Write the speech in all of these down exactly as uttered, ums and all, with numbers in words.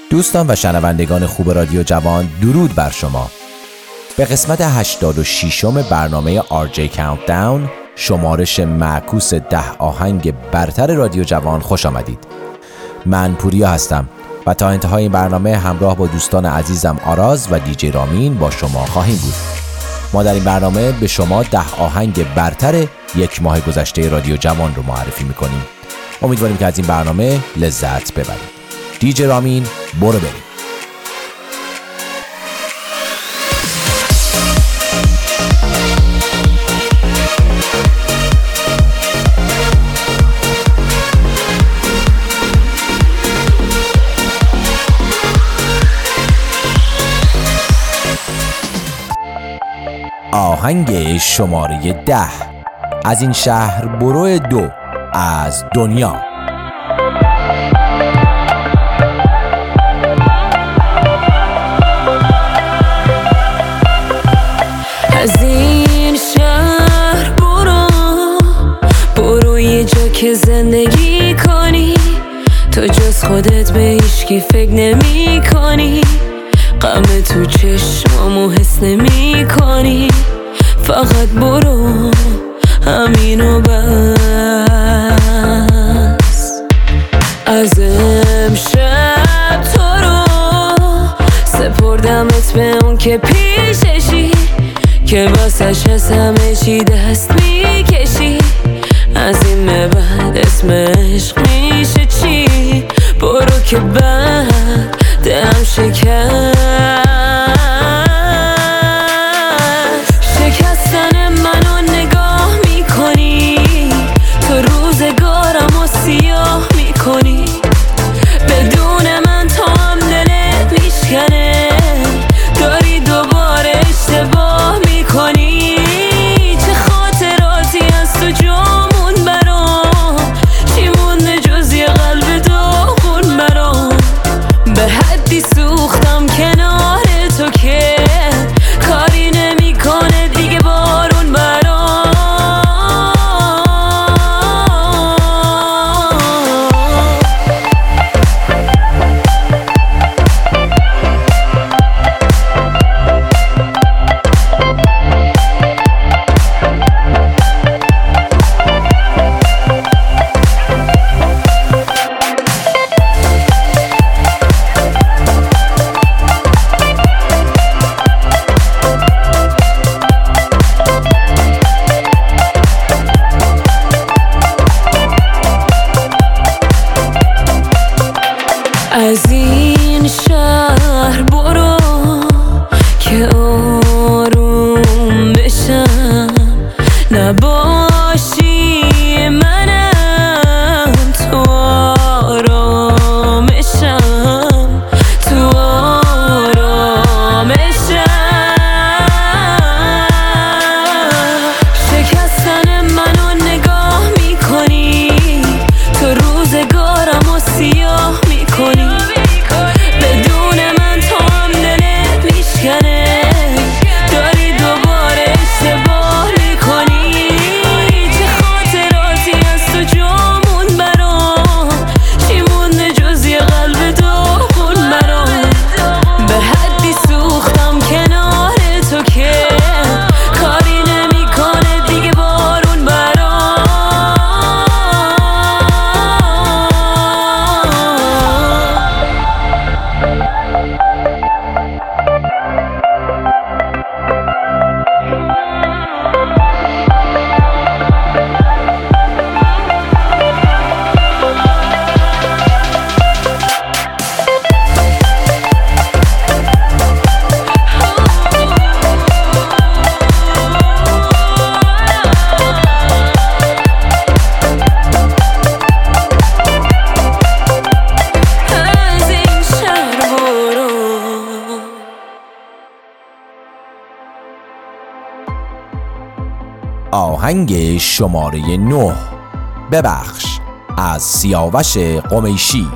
دوستان و شنوندگان خوب رادیو جوان، درود بر شما. به قسمت هشتاد و ششم برنامه آر جی کاونتداون، شمارش معکوس ده آهنگ برتر رادیو جوان خوش آمدید. من پوریا هستم و تا انتهای این برنامه همراه با دوستان عزیزم آراز و دیجی رامین با شما خواهیم بود. ما در این برنامه به شما ده آهنگ برتر یک ماه گذشته رادیو جوان رو معرفی میکنیم. امیدواریم که از این برنامه لذت ببرید. دیجی رامین، برو بریم. آهنگ شماره ده، از این شهر برو دو، از دنیا. از این شهر برو، برو یه جا که زندگی کنی، تو جز خودت به هیچکی فکر نمی کنی، غم تو چشمامو حس نمی کنی، فقط برو همینو بس. از امشب تو رو سپردمت به اون که پیششی، که واسش از همه چی دست میکشی، از این به بعد اسم عشق میشه چی؟ برو که بعد دلم شکست. شکستن منو نگاه میکنی، تو روزگارم و سیاه میکنی، بدون من تو هم دلت میشکنه، داری دوباره اشتباه میکنی. چه خاطراتی از تو جامون برام، چی مونده جز یه قلب داغون برام، به حدی سوختم کنار تو که کاری نمیکنه دیگه بارون برام. از این شهر برو که آروم بشم، نباشی منم تو آرامشم، تو آرامشم. شکستن منو نگاه میکنی، تو روزگارم و سیاه میکنی، بدون من تو هم دلت میشکنه، داری دوباره اشتباه میکنی. چه خاطراتی از تو جامون برام، چی مونده جز یه قلب داغون برام، به حدی سوختم کنار تو که کاری نمیکنه دیگه بارون برام. از این شهر برو. آهنگ شماره نه، ببخش، از سیاوش قمیشی.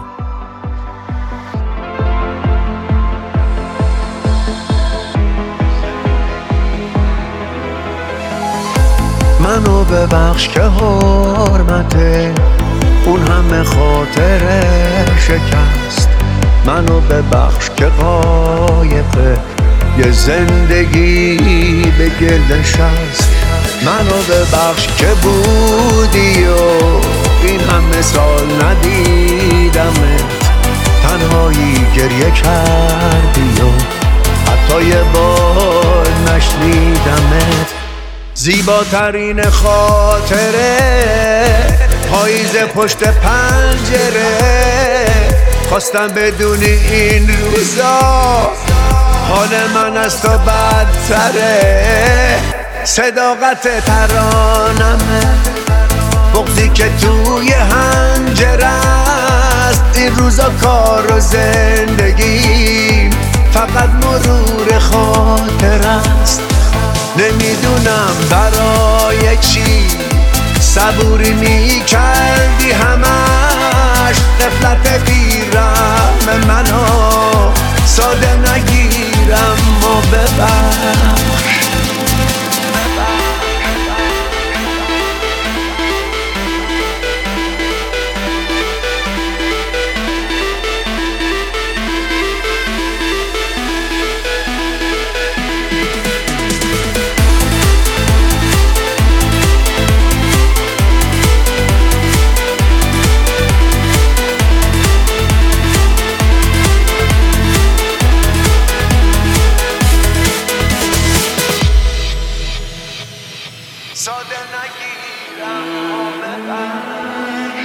منو ببخش که حرمته اون همه خاطر شکست، منو ببخش که قایق یه زندگی به گل نشست. منو ببخش که بودی و این همه سال ندیدمت، تنهایی گریه کردی و حتی یه بار نشنیدمت. زیباترین خاطره پاییز پشت پنجره، خواستم بدونی این روزا حال من از تو بدتره. صداقت ترانمه، بغضی که توی هنجره است. این روزا کار و زندگی فقط مرور خاطر است. نمیدونم برای چی صبوری میکردی همش، غفلت بیرم منو ساده نگیرم و ببخش. ساده نگیرم و ببخش.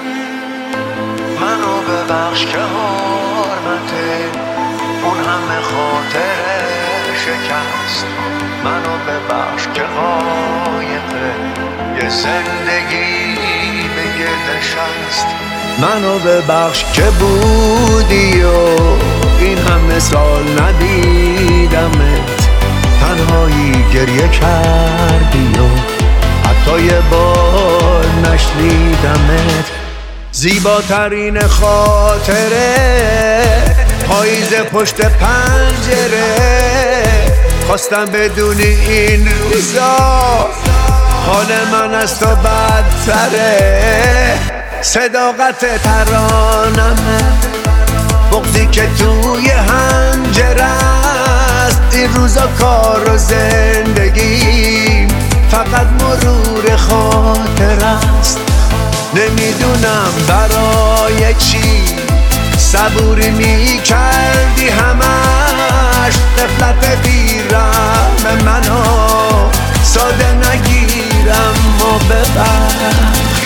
منو ببخش که حرمته اون همه خاطره شکست. منو ببخش که قایقه یه زندگی به گل نشست. منو ببخش که بودی و این همه سال ندیدمت، تنهایی گریه کردی و حتی یه بار نشنیدمت. زیباترین خاطره پاییز پشت پنجره، خواستم بدونی این روزا حال من از تو بدتره. صداقت ترانمه، بغضی که توی هنجره است. این روزا کار و زندگی فقط مرور خاطر است. نمیدونم برای چی صبوری میکردی همش، غفلت بیرم منو ساده نگیرم و ببخش.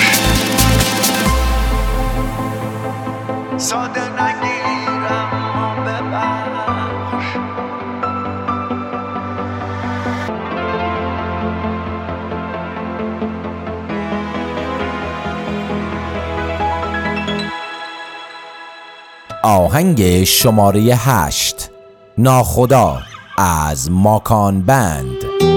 ساده نگیرم و ببخش. آهنگ شماره هشت، ناخدا از ماکان بند.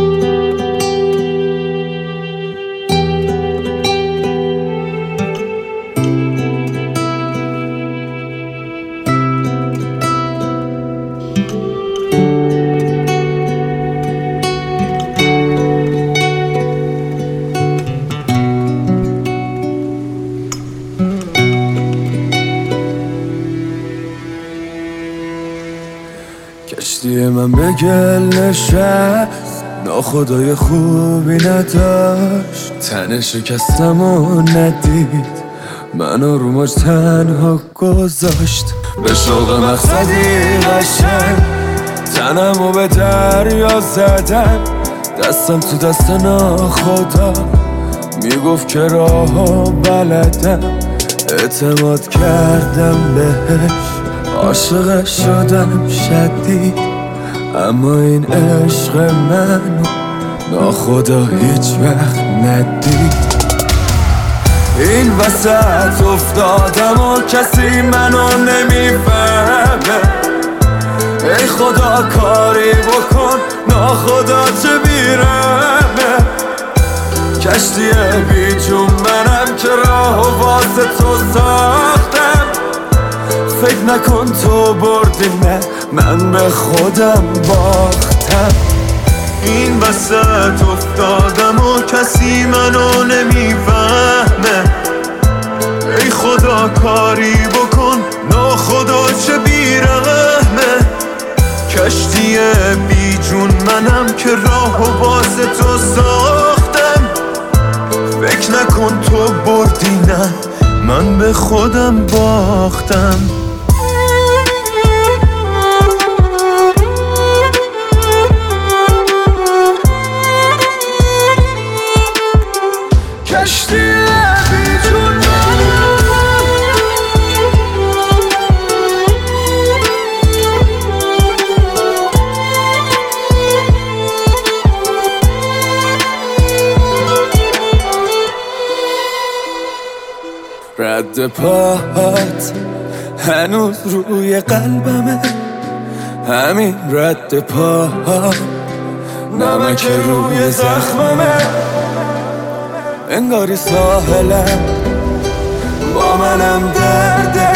کشتی من به گل نشست، ناخدای خوبی نداشت. تن شکستم و ندید، منو رو موج تنها گذاشت. به شوق مقصدی قشنگ تنمو به دریا زدم. دستم تو دست ناخدا میگفت که راهو بلدم. اعتماد کردم بهش، عاشق شدم شدید. اما این عشق منو ناخدا هیچ وقت ندید. این وسط افتادم و کسی منو نمیفهمه. ای خدا کاری بکن، ناخدا چه بیرمه. کشتی بی جون منم که راهو واسه تو ساختم. فکر نکن تو بردی، نه من به خودم باختم. این وسط افتادم و کسی منو نمیفهمه. ای خدا کاری بکن، ناخدا چه بیرحمه. کشتی بی جون منم که راه و واسه تو ساختم. فکر نکن تو بردی، نه من به خودم باختم. کشتی بی جون رد پاهات هنوز روی قلبمه، همین رد پاها نمک روی زخممه. انگاری ساحلم با منم درده،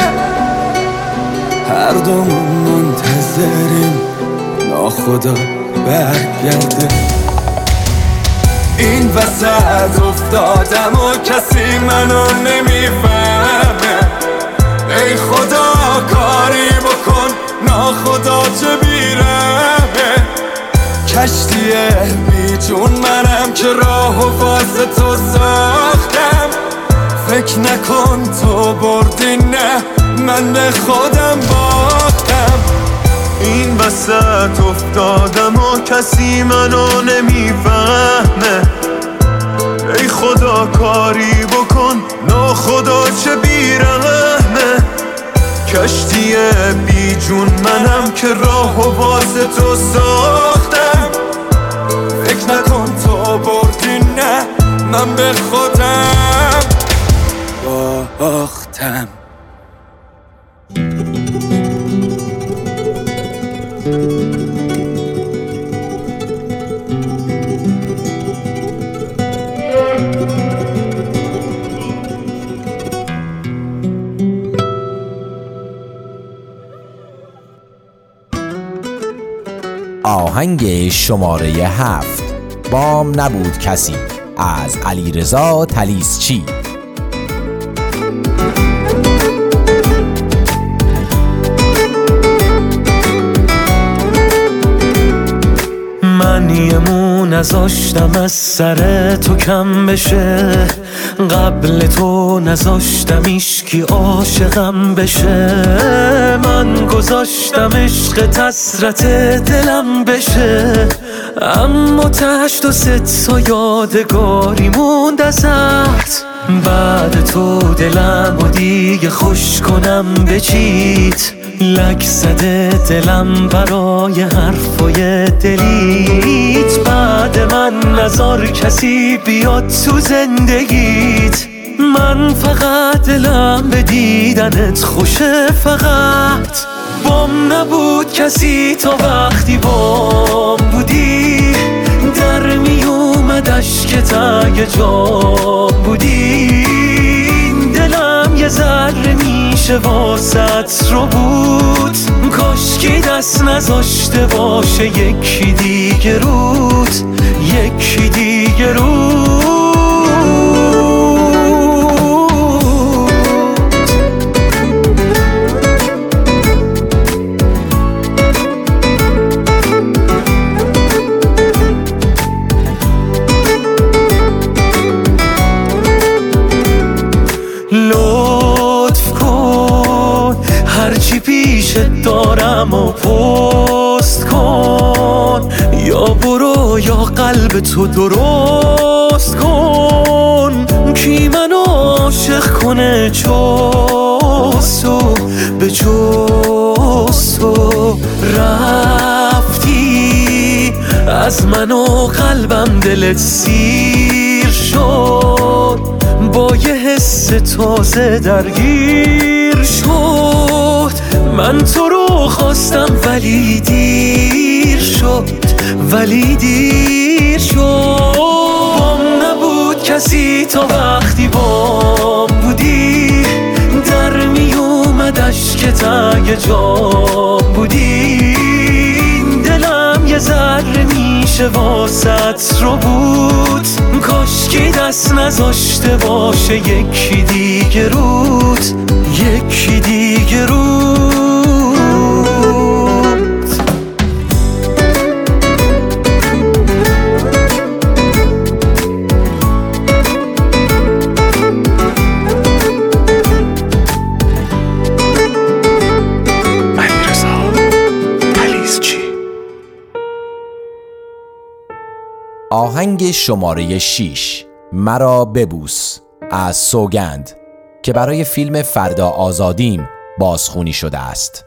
هر دومون منتظریم ناخدا برگرده. این وسط افتادم و کسی منو نمیفهمه. ای خدا کاری بکن، ناخدا چه بیرحمه. کشتی بی جون منم که راه و واسه تو ساختم. فکر نکن تو بردی، نه من به خودم باختم. این وسط افتادم و کسی منو نمیفهمه. ای خدا کاری بکن، ناخدا چه بیرحمه. کشتی بی جون منم که راه و واسه تو ساختم. فکر نکن تو بردی، نه من به خودم باختم. آهنگ شماره هفت، بام نبود کسی، از علیرضا طلیسچی. من یه مو نذاشتم از سر تو کم بشه، قبل تو نذاشتم ایشکی عاشقم بشه. من گذاشتم عشق حسرت دلم بشه، اما تهش تو ست تا یادگاری موند ازت. بعد تو دلم و دیگه خوش کنم بچیت، لک زده دلم برای حرفای دلیت. بعد من نذار کسی بیاد تو زندگیت، من فقط دلم به دیدنت خوشه. فقط بام نبود کسی تا وقتی بام بودی، در می اومد اشکت اگه جام بودی. دلم یه ذره میشه واسط رو بود، کاشکی دست نذاشته باشه یکی دیگه رود، یکی دیگه رود. هرچی پیشت دارم و پست کن، یا برو یا قلب تو درست کن. کی منو عاشق کنه چوستو به چوستو. رفتی از من و قلبم دلت سیر شد، با یه حس تازه درگیر شد. من تو رو خواستم ولی دیر شد، ولی دیر شد. بام نبود کسی تا وقتی بام بودی، در می اومد اشکت اگه جام بودی. دلم یه ذره میشه واسط رو بود، کاشکی دست کس نذاشته باشه یکی دیگه روت، یکی دیگه روت. آهنگ شماره شش، مرا ببوس از سوگند که برای فیلم فردا آزادیم بازخوانی شده است.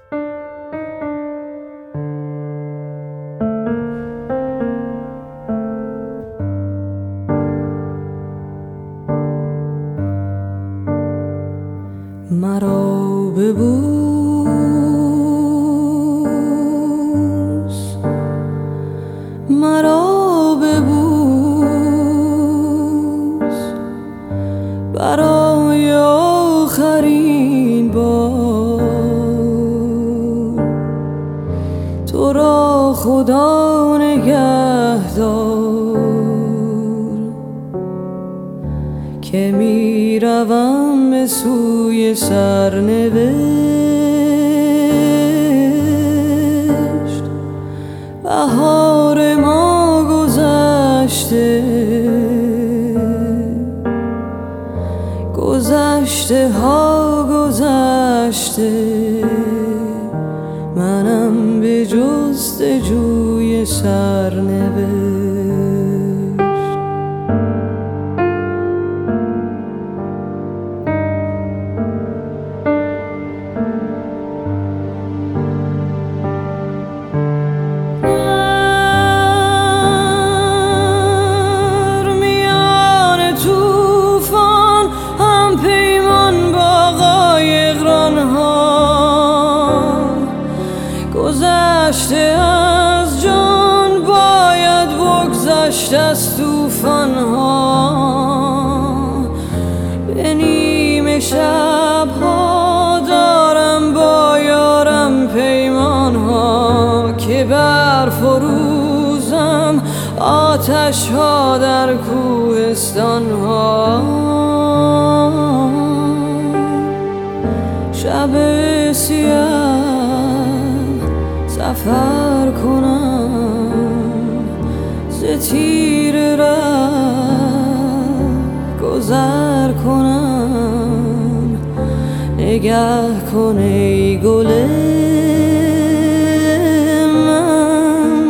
مرا ببوس، مرا برای آخرین بار تو را خدا نگهدار که می روم به سوی سرنوشت. بهار ما گذشته، گذشته ها گذشته، منم به جستجوی سرنوشت. گذشته از جان باید بگذشت از توفان ها. به نیمه شب ها دارم با یارم پیمان ها که بر فروزم آتش ها در کوهستان ها. شب سیاه سفر کنم، ز تیر ره گذر کنم. نگه کن ای گل من،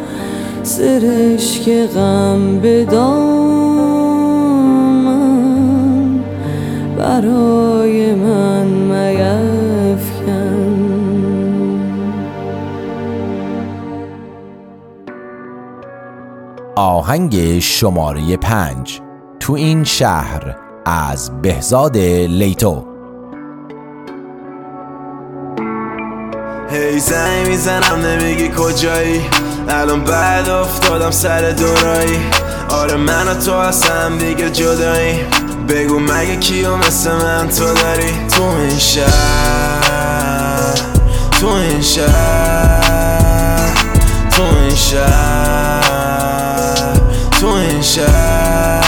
سرشک غم به دامن برای من میفکن. آهنگ شماره پنج، تو این شهر از بهزاد لیتو. هی زنگ میزنم نمیگی کجایی، الان بعد افتادم سر دورایی. آره من و تو هستم دیگه جدایی، بگو مگه کیو مثل من تو داری. تو این شهر، تو این شهر، تو این شهر، تو این شهر.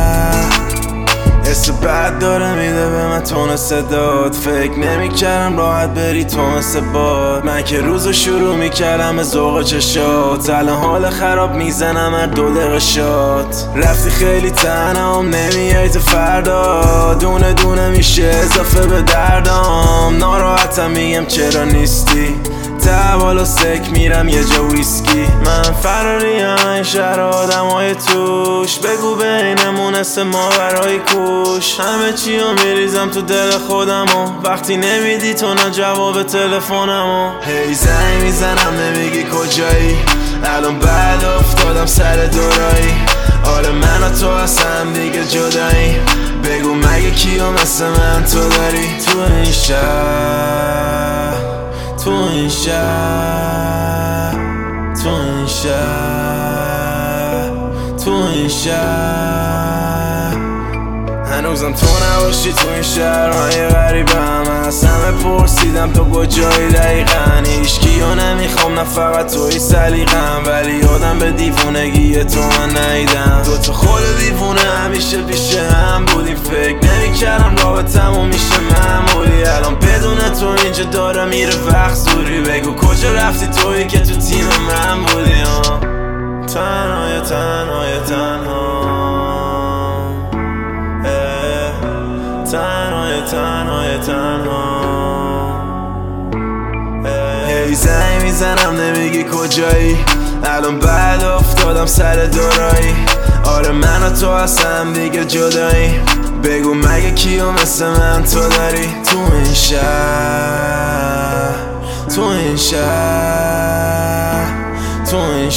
حس بد داره میده به من تون صدات، فکر نمیکردم راحت بری تو مثل باد. من که روزو شروع میکردم به ذوق چشات، الان حال خراب میزنم هر دو دقیقه شات. رفتی خیلی تنهام نمیای تو فردا، دونه دونه میشه اضافه به دردام. ناراحتم میگم چرا نیستی، تحوال و سک میرم یه جا ویسکی. من فراریم این شهر آدم های توش، بگو بینمون اسم ما برای کوش. همه چی رو میریزم تو دل خودم و وقتی نمیدی تو نه جواب تلفنم و هی زنگ میزنم نمیگی کجایی، الان بعد افتادم سر دورایی. آره من و تو هستم دیگه جدایی، بگو مگه کیو مثل من تو داری. تو این شهر، تو این شهر، تو این شهر، تو این شهر. هنوزم تو نباشی تو این شهرهای غریبم، از همه پرسیدم تو کجایی دقیقا. هیچکیو نمیخوام من فقط توی سلیقم، ولی یادم به دیوونگی تو من نیدم. دو تا خود دیوونه همیشه پیش هم بودیم، فکر نمی کردم رابطمون میشه معمولی. الان بدون تو اینجا داره میره وقت زوری، بگو کجا رفتی تویی که تو تیم من بودی. تنهای تنهای تنها تنهای تنهای تنها هی زنگ میزنم نمیگی کجایی، الان بعد افتادم سر دورایی. آره من و تو هستم دیگه جدایی، بگو مگه کیو مثل من تو داری تو این شهر، تو این شهر، تو این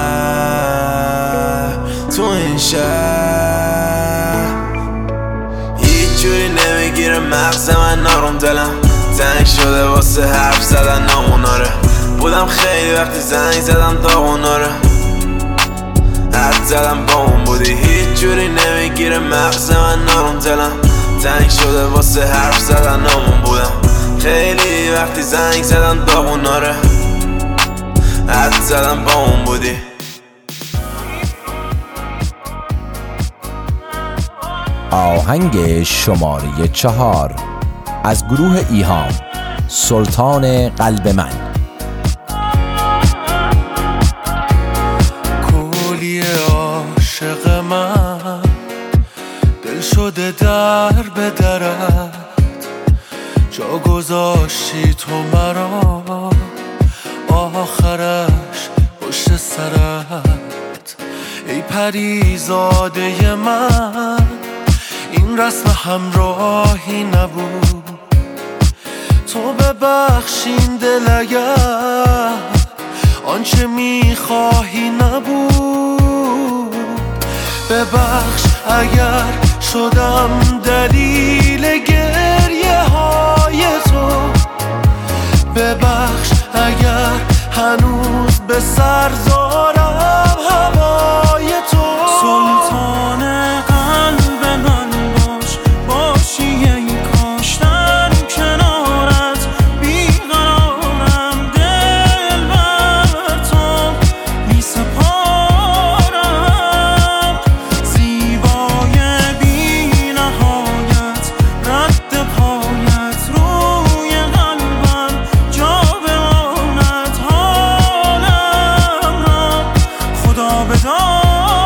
شهر، تو این شهر. هیچ جوری نمیگیره مغز من، نارم دلم تنگ شده واسه حرف زدن ناموناره. بودم خیلی وقتی زنگ زدم داغوناره، حد زدم با اون بودی. هیچ جوری نمیگیره مغز من، نارم دلم تنگ شده واسه حرف زدن نامون بودم. خیلی وقتی زنگ زدم داغوناره، حد زدم با اون بودی. آهنگ شماره چهار از گروه ایهام، سلطان قلب من. کلی عاشق من دل شده در به درت، جا گذاشتی تو مرا آخرش پشت سرت. ای پریزاده من این رسم همراهی نبود، تو ببخشین دل اگر آنچه میخواهی نبود. ببخش اگر شدم دلیل گریه های تو، ببخش اگر هنوز به سر دارم هوای تو. سلطان قلب من باش، باشی ای کاشتن کنارت، بیقرارم دل بر تو می سپارم. زیبای بی نهایت رد پایت روی قلبم جا بماند، حالم را خدا بداند.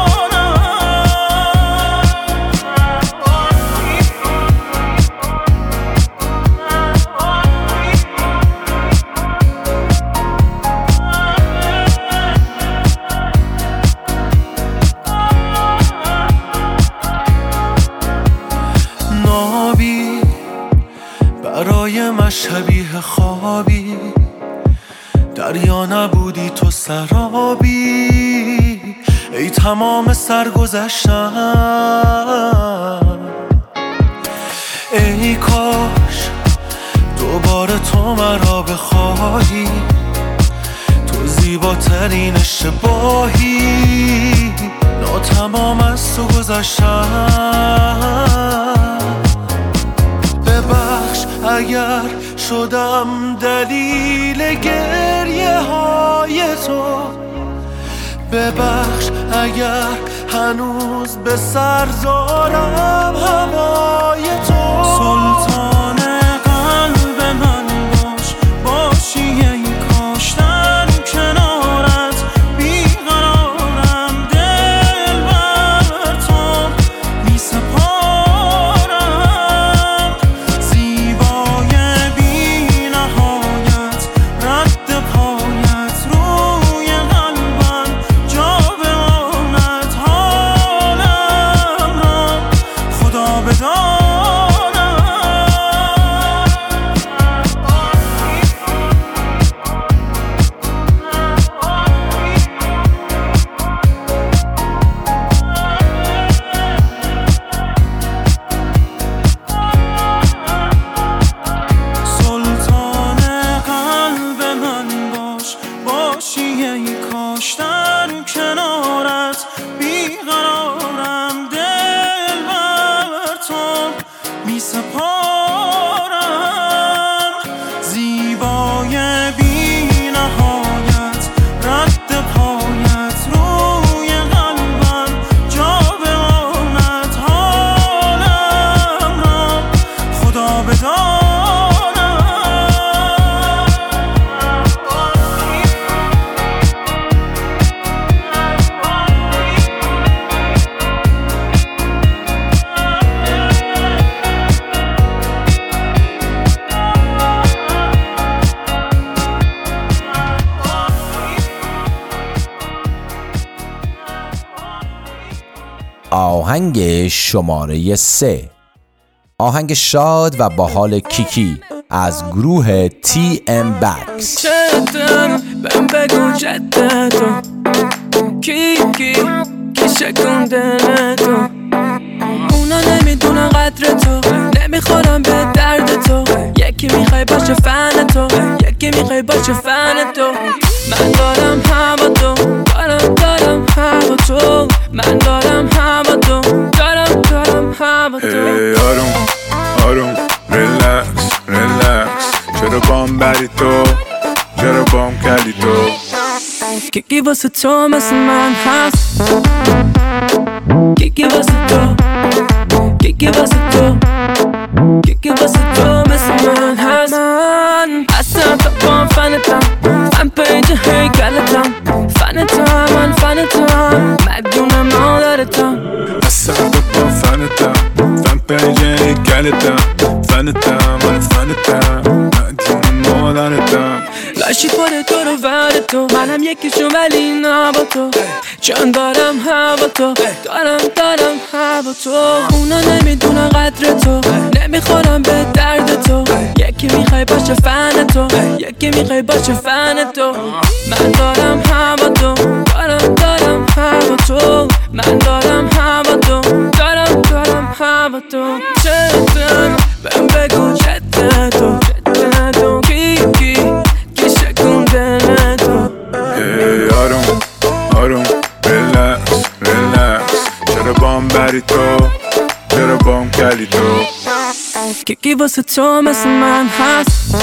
نابی برای من شبیه خوابی، دریا نبودی تو سرابی. ای تمام سرگذشتم، ای کاش دوباره تو مرا بخواهی. تو زیباترین اشتباهی، ناتمام از تو گذشتم. ببخش اگر شدم دلیل گریه های تو، ببخش اگر هنوز به سر دارم هوای تو. سلطان قلب من باش، باشی ای کاشتن کنارت، بیقرارم دل بر تو می سپارم. زیبای بی نهایت رد پایت روی قلبم جا بماند، حالم را خدا بداند. آهنگ شماره سه، آهنگ شاد و باحال کیکی از گروه تی ام بکس. چتم بهم بگو جدتو کیکی کی شکونده تو، اونا نمیدونن قدر تو، نمیخورم به درد تو، یکی میخوای باشه فن تو، یکی میخوای باشه فن تو. من دارم هوا تو، دارم دارم هوا تو، من دارم هوا تو، دارم دارم هوا تو. ای آروم آروم ریلکس ریلکس، چرا بام بری تو، چرا بام کردی تو. کیکی واسه تو مثل من هست، کیکی واسه تو، کیکی واسه تو، کیکی واسه تو مثل من هست. من اصلا تا بام فنتم، فن پیج هیکلتم، فنتم من فنتم، مدیون مادرتم. اصلا تا بام فنتم، فن پیج هیکلتم، فنتم من فنتم، مدیون مادرتم. لاشی پاره تو رو ور تو، منم یکیشون ولی نه با تو، چون دارم هوا تو، دارم دارم هوا تو. اونا نمیدونن قدر تو، نمیخورم به درد تو، یکی میخوای باشه فن تو، یکی میخوای باشه فن تو. من دارم هوا تو، دارم دارم هوا تو، من دارم هوا تو، دارم دارم هوا تو. چتم بهم بگو جدتو جدتو کیکی کی شکونده تو. ای آروم آروم ریلکس ریلکس، چرا بام بری تو، چرا بام کردی تو. کیکی واسه تو مثل من هست،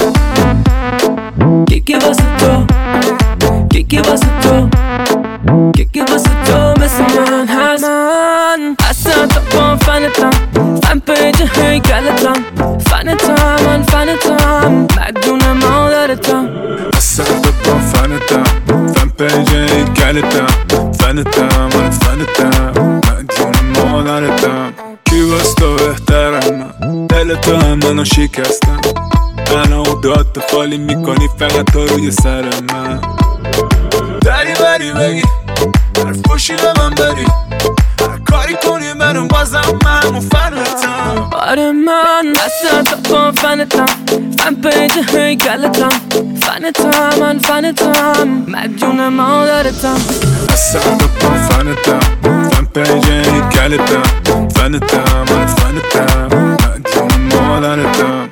کیکی واسه تو، کیکی واسه تو، کیکی واسه تو مثل من هست. من اصلا تا بام فنتم، فن پیج هیکلتم، فنتم من فنتم، مدیون مادرتم. اصلا تا بام فنتم، فن پیج هیکلتم، فنتم من فنتم، مدیون مادرتم. کی واس تو بهترم، دل تو هم منو شکستم، منو داد خالی میکنی فقط تو روی سر من. دری بری بگی هر فوشی به من بری، هر کاری کنی منو بازم من مفنتم. آره من اصلا تا بام فنتم، فن پیج هیکلتم، فنتم من فنتم، مدیون مادرتم. اصلا تا بام فنتم، فن پیج هیکلتم، فنتم من فنتم، مدیون مادرتم.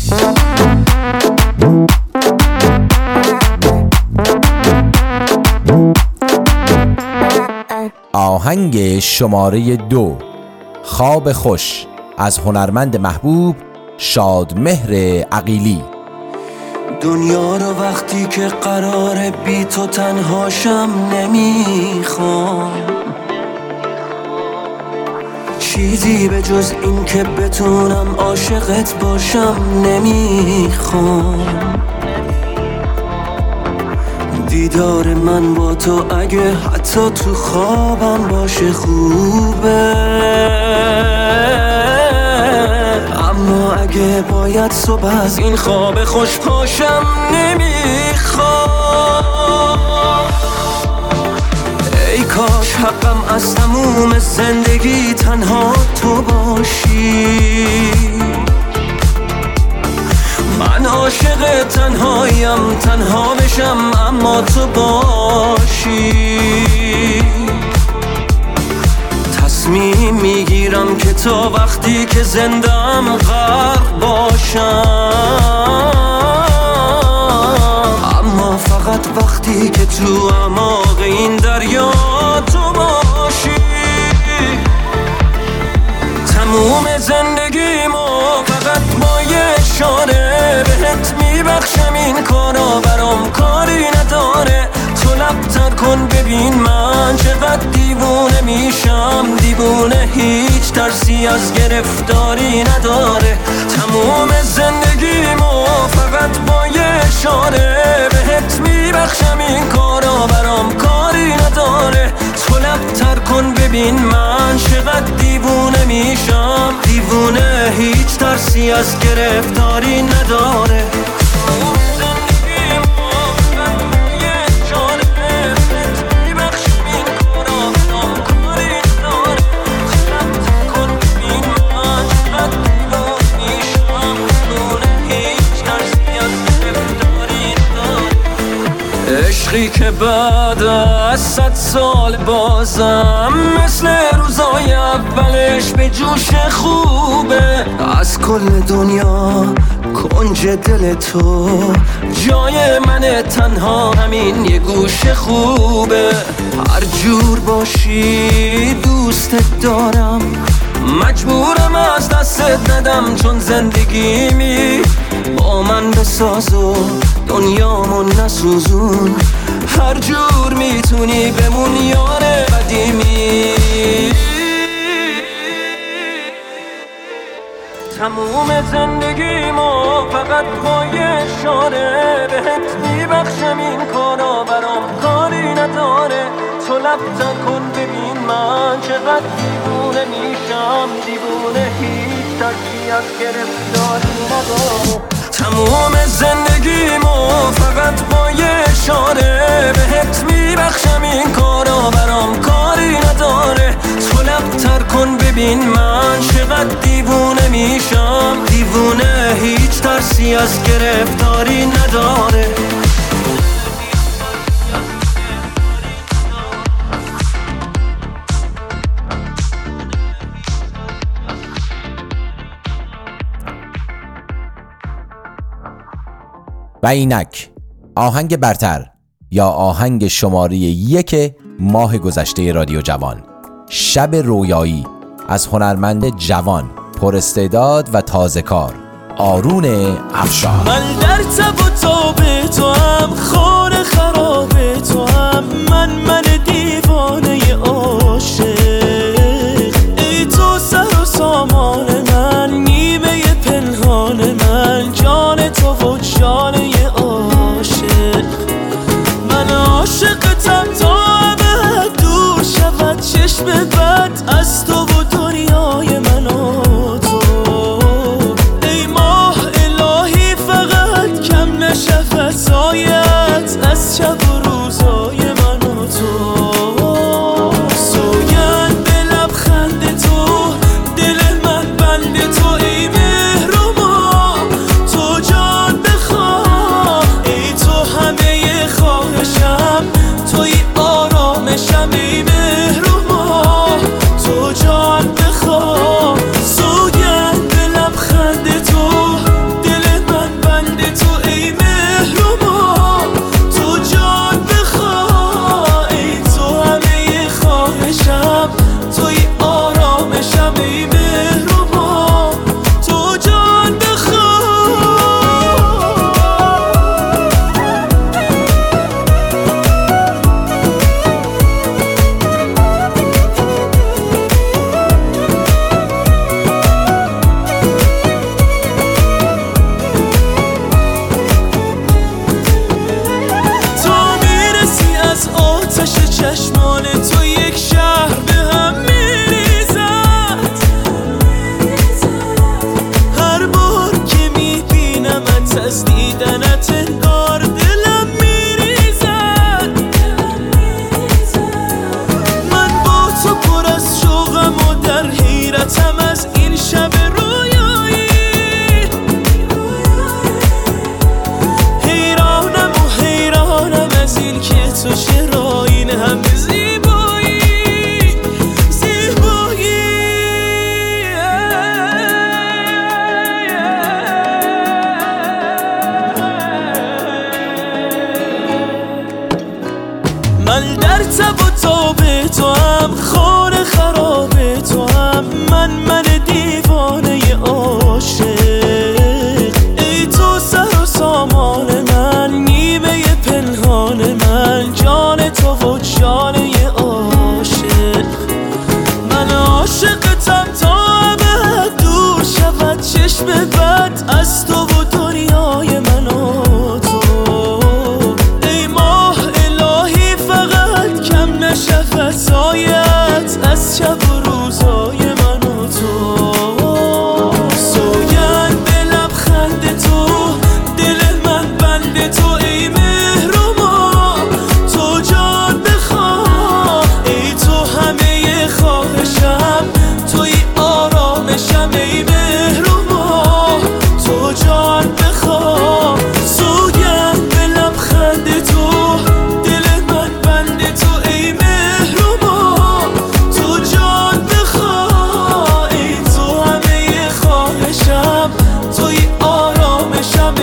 آهنگ شماره دو، خواب خوش از هنرمند محبوب شادمهر عقیلی. دنیا رو وقتی که قراره بی تو تنهاشم نمیخوام، چیزی به جز این که بتونم عاشقت باشم نمیخوام. دیدار من با تو اگه حتی تو خوابم باشه خوبه، اما اگه باید صبح از این خواب خوش پاشم نمیخوام. ای کاش حقم از تموم زندگی تنها تو باشی، من عاشق تنهاییم، تنها بشم اما تو باشی. تصمیم میگیرم که تا وقتی که زندم غرق باشم، اما فقط وقتی که تو اعماق این دریا تو باشی. تموم زندگیمو فقط با یه اشاره بهت میبخشم، این کارا برام کاری نداره. تو لبتر کن ببین من چقدر دیوونه میشم، دیوونه هیچ ترسی از گرفتاری نداره. تموم زندگیمو فقط با یه اشاره بهت میبخشم، این کارا برام کاری نداره. تو لبتر کن ببین من چقدر دیوونه میشم، دیوونه هیچ ترسی از گرفتاری نداره. عشقی که بعد از صد سال بازم مثل روزای اولش به جوش خوبه. از کل دنیا کنج دل تو جای من تنها همین یه گوش خوبه. هر جور باشی دوستت دارم، مجبورم از دستت ندم چون زندگیمی با من بساز و دنیامو نسوزون. هر جور میتونی بمون یار قدیمی. تموم زندگیمو فقط با یه اشاره بهت میبخشم، این کارا برام کاری نداره. تو لب کن ببین من چقدر دیوونه میشم، دیوونه هیچ ترسی از گرفتاری نداره. تموم زندگیمو فقط با یه اشاره بهت میبخشم، این کارا برام کاری نداره. تو لب تر کن ببین من چقدر دیوونه میشم، دیوونه هیچ ترسی از گرفتاری نداره. و اینک آهنگ برتر یا آهنگ شماره یک ماه گذشته رادیو جوان، شب رویایی از هنرمند جوان پر استعداد و تازه کار آرون افشار. من در تب و تاب تو هم، خانه خراب تو هم، من من دیوانه عاشق. ای تو سر و سامان من، نیمه پنهان من، جان تو و جان عاشق. من عاشقتم تا ابد دور شود چشم بد از تو و دنیای من و تو. ای ماه الهی فقط کم نشه فضایت از شب و روزای من و تو. سوگند به لبخند تو، دل من بند تو. ای مهرما تو جان بخواه، ای تو همه خواهشم، توی آرامشم. ای مهرما تو جان بخواه، سوگند به لبخند تو، دل من بند تو. ای مهرما تو جان بخواه، ای تو همه خواهشم، توی آرامشم. ای مهرما تو جان بخواه. تا میرسی از آتش چشمان تو، یک شهر به هم میریزد. هر بار که میبینمت از دیدنت انگار دلم میریزد. من با تو پر از شوقم و در حیرتم از این شب رویایی. حیرانم و حیرانم از این که تو چرا این همه زیبایی، زیبایی. من در تب و تاب تو هم، خانه خراب تو هم، من من دیوانه عاشق. ای تو سر و سامان من، نیمه پنهان من، جان تو و جان عاشق. من عاشقتم تا ابد دور شود چشم بد از تو و دنیای من و تو. ای ماه الهی فقط کم نشه فضایت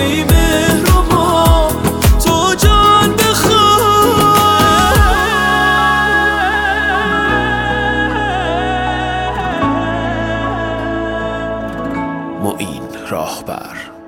ای مهربان تو جان بخواه. معین راهبر.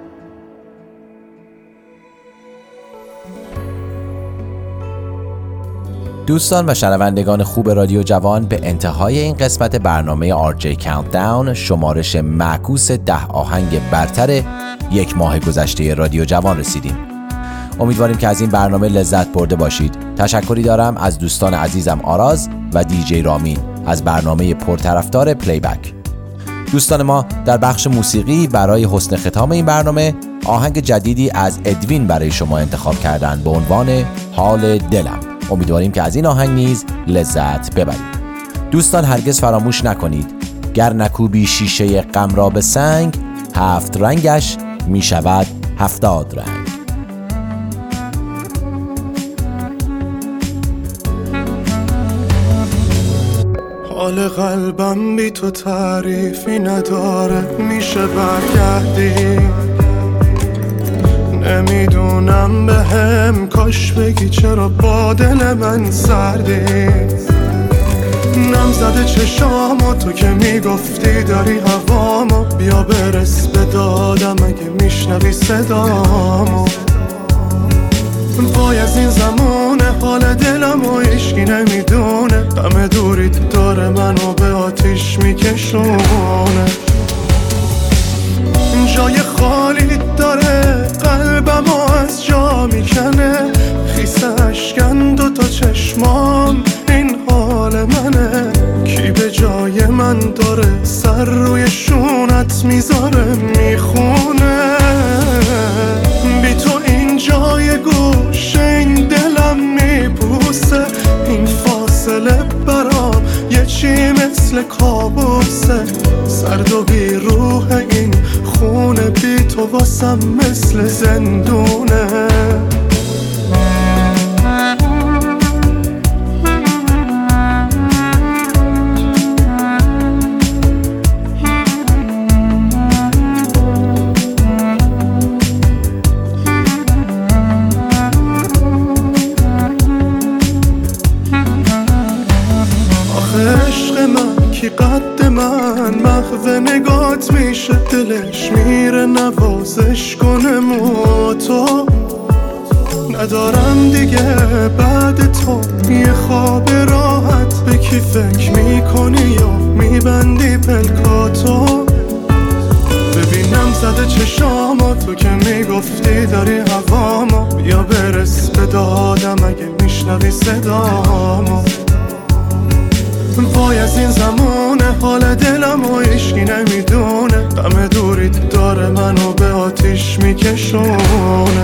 دوستان و شنوندگان خوب رادیو جوان، به انتهای این قسمت برنامه آر جی کاونتداون، شمارش معکوس ده آهنگ برتر یک ماه گذشته رادیو جوان رسیدیم. امیدواریم که از این برنامه لذت برده باشید. تشکری دارم از دوستان عزیزم آراز و دیجی رامین از برنامه پرطرفدار پلی بک. دوستان ما در بخش موسیقی برای حسن ختام این برنامه آهنگ جدیدی از ادوین برای شما انتخاب کردن به عنوان حال دلم. امیدواریم که از این آهنگ نیز لذت ببرید. دوستان هرگز فراموش نکنید گر نکوبی شیشه غم را به سنگ، هفت رنگش می شود هفتاد رنگ. حال قلبم بی تو تعریفی نداره، میشه برگردی؟ نمیدونم به هم کاش بگی چرا با دل من سردی. نم زده چشامو تو که میگفتی داری هوامو، بیا برس به دادم اگه میشنوی صدامو. وای از این زمونه حال دلم و عشقی نمیدونه، غم دوریت داره منو به آتیش میکشونه. جای خالی داره قلبمو از جا میکنه، خیس اشکن دو تا چشمام این حال منه. کی به جای من داره سر روی شونت میذاره میخونه، بی تو این جای گوش این دلم میپوسه. این فاصله برام یه چی مثل کابوسه، سرد و بی روح این خونه بی تو واسم مثل زندونه. قد من محو نگات میشه، دلش میره نوازش کنه مو تو. ندارم دیگه بعد تو یه خواب راحت، به کی فکر میکنی یا میبندی پلکاتو. ببینم زده چشامو تو که میگفتی داری هوامو، بیا برس به دادم اگه میشنوی صدامو. وای از این زمونه حال دلم و عشقی نمیدونه، غم دوریت داره منو به آتیش میکشونه.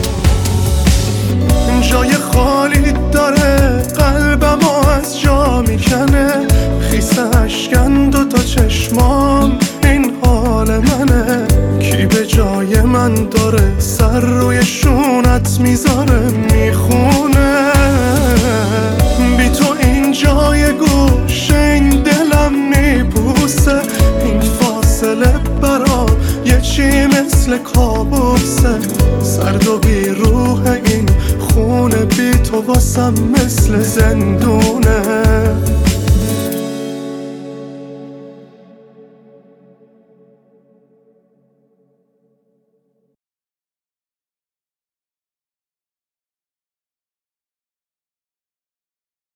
جای خالی داره قلبمو از جا میکنه، خیس اشکن دو تا چشمام این حال منه. کی به جای من داره سر روی شونت میذاره میخونه، بی تو این جای گوش این دلم میپوسه. این فاصله برام یه چی مثل کابوسه، سرد و بی روح این خونه بی تو واسم مثل زندونه.